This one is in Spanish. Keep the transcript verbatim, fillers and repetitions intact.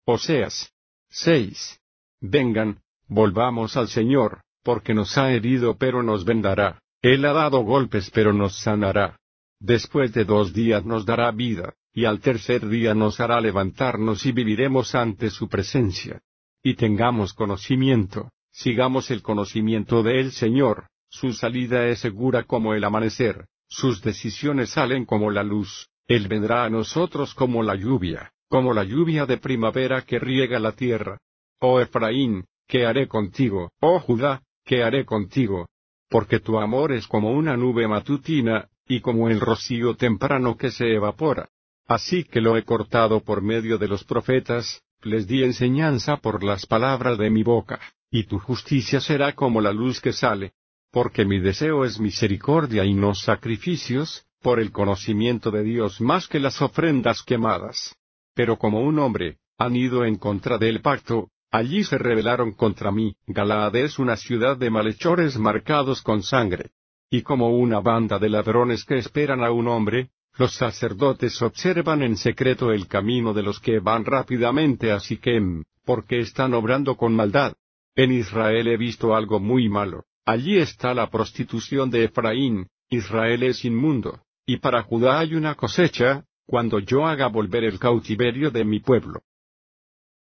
Oseas seis. Vengan, volvamos al Señor, porque nos ha herido pero nos vendará, Él ha dado golpes pero nos sanará. Después de dos días nos dará vida, y al tercer día nos hará levantarnos y viviremos ante su presencia. Y tengamos conocimiento, sigamos el conocimiento del Señor, su salida es segura como el amanecer, sus decisiones salen como la luz, Él vendrá a nosotros como la lluvia, como la lluvia de primavera que riega la tierra. Oh Efraín, ¿qué haré contigo? Oh Judá, ¿qué haré contigo? Porque tu amor es como una nube matutina, y como el rocío temprano que se evapora. Así que lo he cortado por medio de los profetas, les di enseñanza por las palabras de mi boca, y tu justicia será como la luz que sale. Porque mi deseo es misericordia y no sacrificios, por el conocimiento de Dios más que las ofrendas quemadas. Pero como un hombre, han ido en contra del pacto, allí se rebelaron contra mí. Galaad es una ciudad de malhechores marcados con sangre. Y como una banda de ladrones que esperan a un hombre, los sacerdotes observan en secreto el camino de los que van rápidamente a Siquem, porque están obrando con maldad. En Israel he visto algo muy malo, allí está la prostitución de Efraín, Israel es inmundo, y para Judá hay una cosecha, cuando yo haga volver el cautiverio de mi pueblo.